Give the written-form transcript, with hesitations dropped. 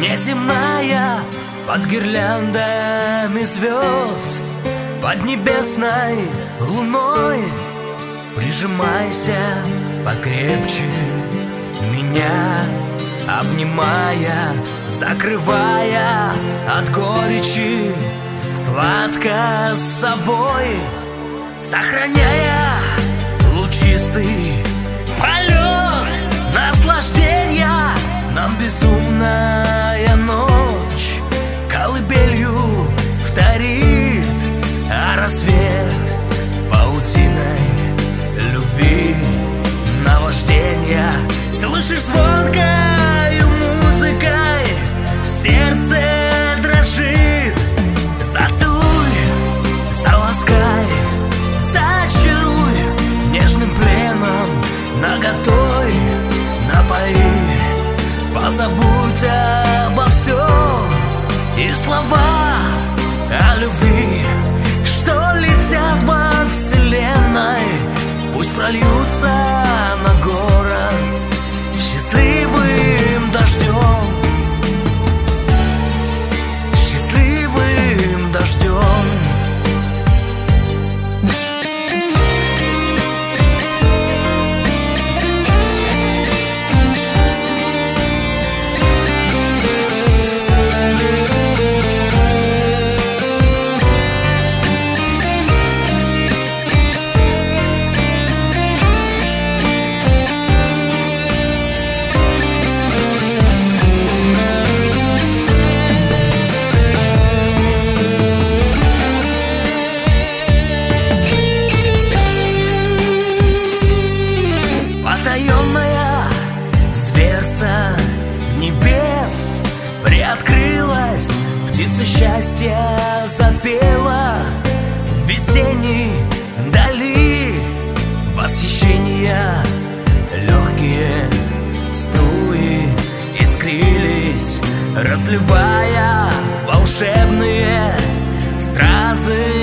неземная, под гирляндами звезд, под небесной луной. Прижимайся покрепче меня, обнимая, закрывая от горечи сладко с собой, сохраняя лучистый полет наслаждения. Нам безумная ночь колыбелью вторит, а рассвет паутиной любви наваждения. Слышишь, звонкою музыкой в сердце дрожит. Зацелуй, заласкай, зачаруй нежным пленом наготой, напои, позабудь обо всем. И слова о любви, что летят во вселенной, пусть прольются на город счастливым дождем, счастливым дождем. Дверца небес приоткрылась, птица счастья запела в весенней дали. Восхищения легкие струи искрились, разливая волшебные стразы